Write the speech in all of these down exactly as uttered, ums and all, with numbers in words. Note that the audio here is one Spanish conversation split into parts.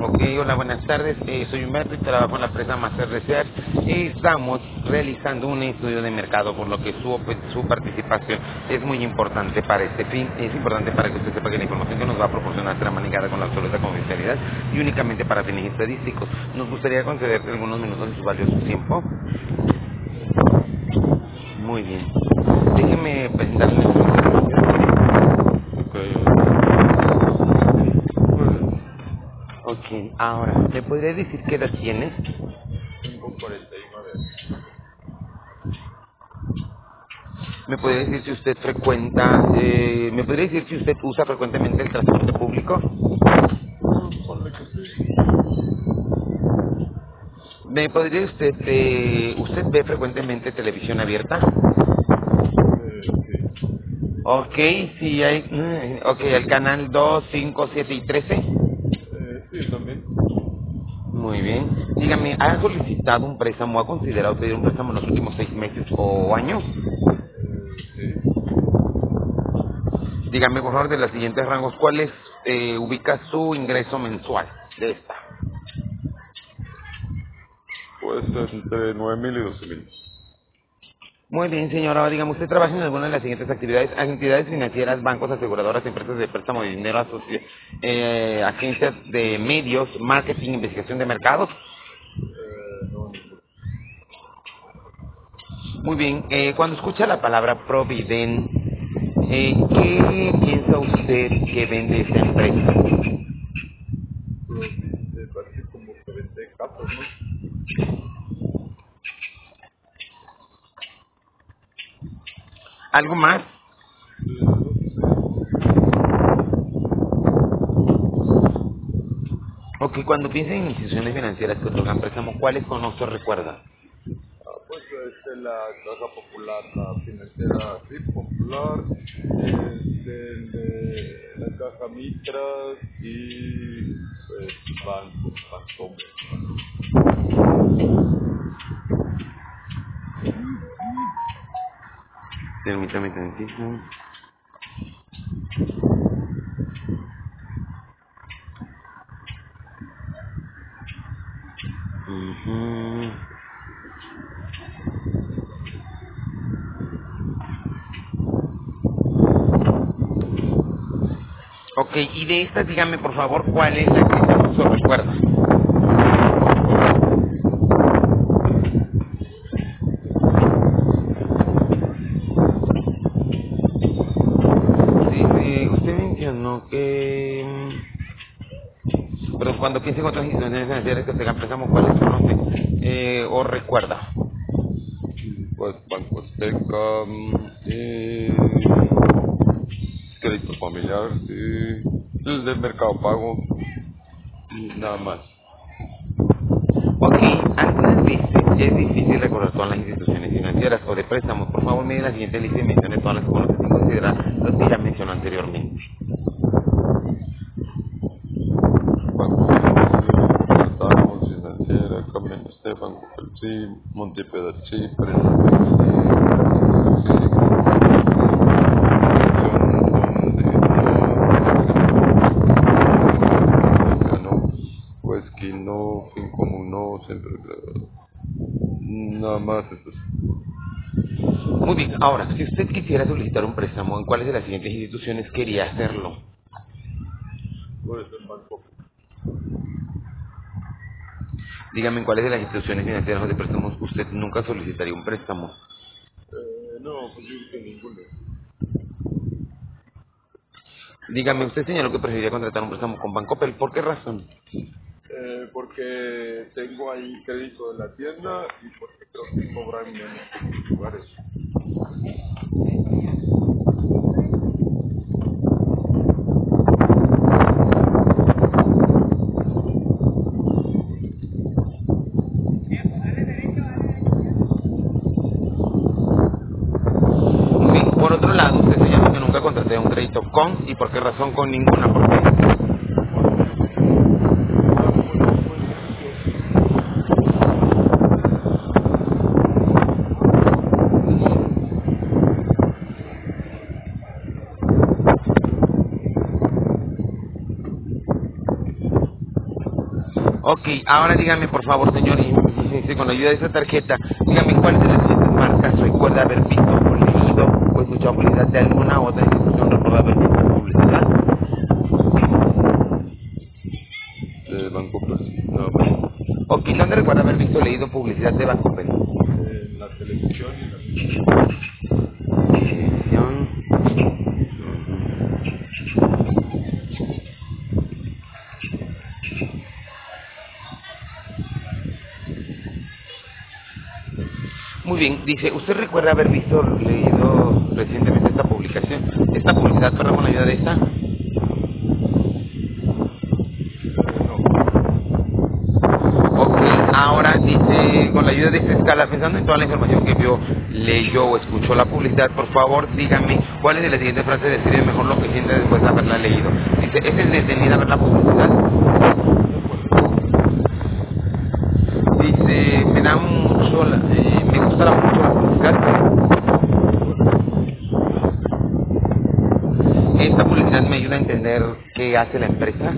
Ok, hola, buenas tardes. Eh, soy Humberto y trabajo en la empresa Master Research. Estamos realizando un estudio de mercado, por lo que su, pues, su participación es muy importante para este fin. Es importante para que usted sepa que la información que nos va a proporcionar será manejada con la absoluta confidencialidad y únicamente para fines estadísticos. Nos gustaría concederte algunos minutos de su valioso tiempo. Muy bien. Déjeme presentarle. Ok, ahora, ¿me podría decir qué edad tienes? Tengo cuarenta y nueve años. ¿Me podría decir si usted frecuenta, eh, me podría decir si usted usa frecuentemente el transporte público? Mm, Ponle que sí. ¿Me podría usted, eh, usted ve frecuentemente televisión abierta? Eh, sí. Ok, sí hay, mm, ok, el canal dos, cinco, siete y trece. Eh, sí, también. Muy bien. Dígame, ¿ha solicitado un préstamo, ha considerado pedir un préstamo en los últimos seis meses o años? Eh, sí. Dígame, por favor, de los siguientes rangos, ¿cuál es, eh, ubica su ingreso mensual de esta? Pues entre nueve mil y doce mil. Muy bien, señora. Dígame, ¿usted trabaja en alguna de las siguientes actividades? Entidades financieras, bancos, aseguradoras, empresas de préstamo de dinero, asoci- eh, agencias de medios, marketing, investigación de mercados. Eh, no, ninguno. Muy bien. Eh, cuando escucha la palabra Providen, eh, ¿qué piensa usted que vende esta empresa? Pero me parece como que vende casas, ¿no? ¿Algo más? Eh, no sé. Ok, cuando piensa en instituciones financieras que otorgan préstamo, ¿cuáles conoce o recuerda? Ah, pues este, la Caja Popular, la financiera, sí, Popular, este, el de la Caja Mitras y pues Banco, Bancomer. Permítame tantito. Ujú. Ok, y de estas, dígame por favor, ¿cuál es la que conoce o recuerda? Bancomer. Sí, sí, usted mencionó que... mm, pero cuando piensa en otras instituciones financieras que tengan préstamos, ¿cuáles conoce eh, o recuerda? Pues Banco Azteca, mm, eh, crédito familiar, sí, el de Mercado Pago, y nada más. Ok, algunas veces es difícil recordar todas las instituciones financieras o de préstamos. Por favor, mire la siguiente lista y mencione todas las que conoce sin considerar los que ya mencionó anteriormente. Banco Financiero, Portamos, Financiera, Camino Estefan, sí, Montepedar, sí, pues que no, fin común, no, siempre, nada más estos. Muy bien, ahora, si usted quisiera solicitar un préstamo, ¿en cuáles de las siguientes instituciones quería hacerlo? Pues el banco. Dígame en cuáles de las instituciones financieras o de préstamos usted nunca solicitaría un préstamo. Eh, no, pues yo creo que ninguno. Dígame, usted señaló que preferiría contratar un préstamo con Bancoppel. ¿Por qué razón? Eh, porque tengo ahí crédito de la tienda y porque creo que cobran menos que en otros lugares. Muy bien, por otro lado, usted señaló que nunca contraté un crédito con, ¿y por qué razón con ninguna? ¿Por qué? Porque no dan buen, buen servicio. Ok, ahora dígame por favor, señor, y, y- y con la ayuda de esa tarjeta, dígame cuáles de las siguientes marcas recuerda haber visto o leído o escuchado publicidad de alguna otra institución, recuerda haber visto publicidad. De Banco Pres- no, bueno, Ok, ¿dónde recuerda haber visto o leído publicidad de Bancopen? en la televisión y en la televisión. Televisión. Muy bien, dice, ¿usted recuerda haber visto o leído recientemente esta publicación? Esta publicidad, perdón, con la ayuda de esta. Eh, no, Ok, ahora dice, con la ayuda de esta escala, pensando en toda la información que vio, leyó o escuchó la publicidad, por favor dígame cuáles de las siguientes frases describen mejor lo que siente después de haberla leído. Dice, ¿es entretenida ver la publicidad? Dice, me da mucho, la- eh, me gusta la- mucho la publicidad. Esta publicidad me ayuda a entender qué hace la empresa.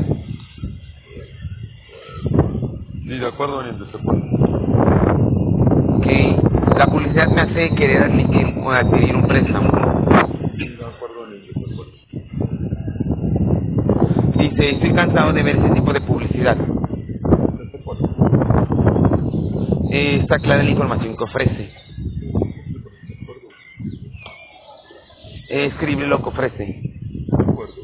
ni de acuerdo ni en desacuerdo. Que la publicidad me hace querer admitir o adquirir un préstamo. Ni de acuerdo ni en desacuerdo. Dice, estoy cansado de ver ese tipo de publicidad. Desacuerdo. Eh, está clara la información que ofrece. Es creíble lo que ofrece. Desacuerdo.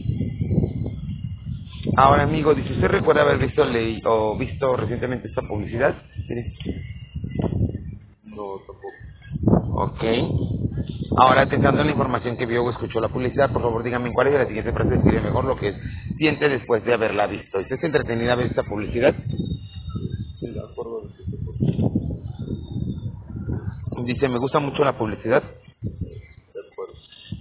Ahora, amigo, dice, ¿usted recuerda haber visto ley o visto recientemente esta publicidad? Mire. No, tampoco. Ok. Ahora, pensando en la información que vio o escuchó la publicidad, por favor, dígame en cuáles de las siguientes frases describe mejor lo que siente después de haberla visto. ¿Usted está entretenida a ver esta publicidad? Ni de acuerdo ni en desacuerdo. Dice, me gusta mucho la publicidad. De acuerdo.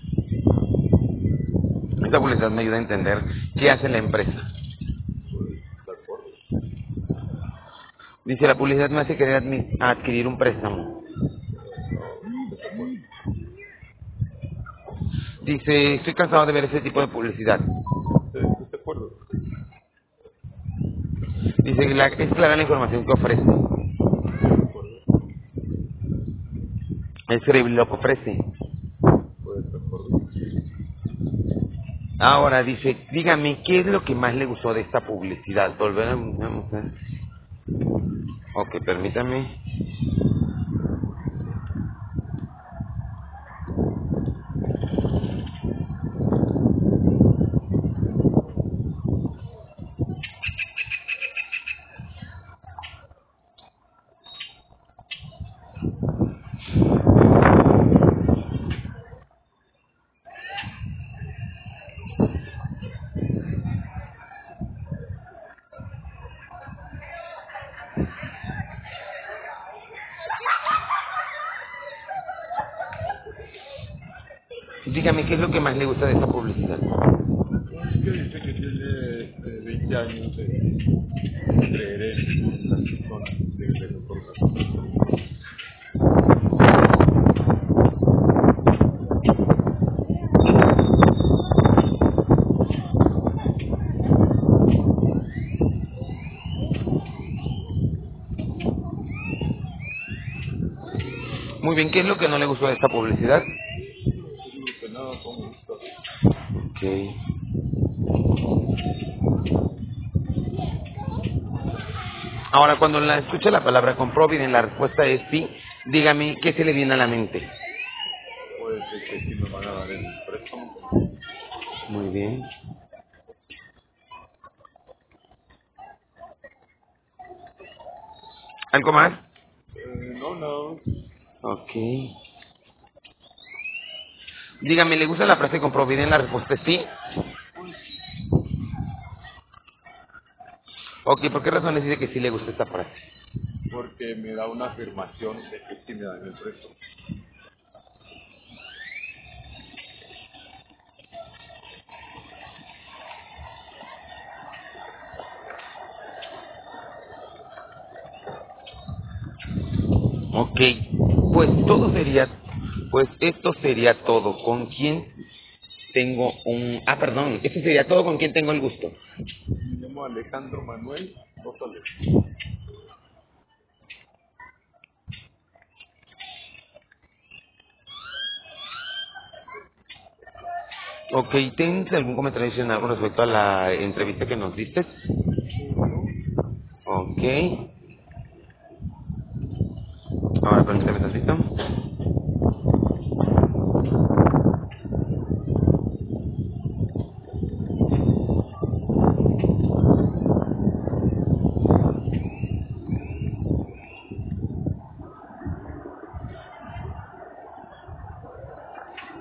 Esta publicidad me ayuda a entender qué hace la empresa. De acuerdo. Dice, la publicidad me hace querer admi- adquirir un préstamo. Dice, estoy cansado de ver ese tipo de publicidad. De de acuerdo. Dice, la, es clara la información que ofrece. Es creíble lo que ofrece. Pues de acuerdo. Ahora dice, dígame, ¿qué es lo que más le gustó de esta publicidad? Volver a... vamos a- Ok, permítame. Dígame, ¿qué es lo que más le gusta de esta publicidad? Es que dice que tiene este, veinte años de creer en las personas, de que les otorgan. Muy bien, ¿qué es lo que no le gustó de esta publicidad? Yo digo que nada, como gusta. Ok. Ahora, cuando la escucha la palabra comprobiden, la respuesta es sí. Dígame, ¿qué se le viene a la mente? Pues de que sí me van a dar el préstamo. Muy bien. ¿Algo más? Eh, no, no. Ok. Dígame, ¿le gusta la frase comprobiden? La respuesta es sí. Ok, ¿por qué razón le dice que sí le gusta esta frase? Porque me da una afirmación de que sí me dan el préstamo. Ok, pues todo sería, pues esto sería todo. ¿Con quién tengo un... Ah, perdón, esto sería todo con quién tengo el gusto? Me llamo Alejandro Manuel no salió. Ok, ¿tienes algún comentario adicional con respecto a la entrevista que nos diste? Ok. Ahora permítame tantito.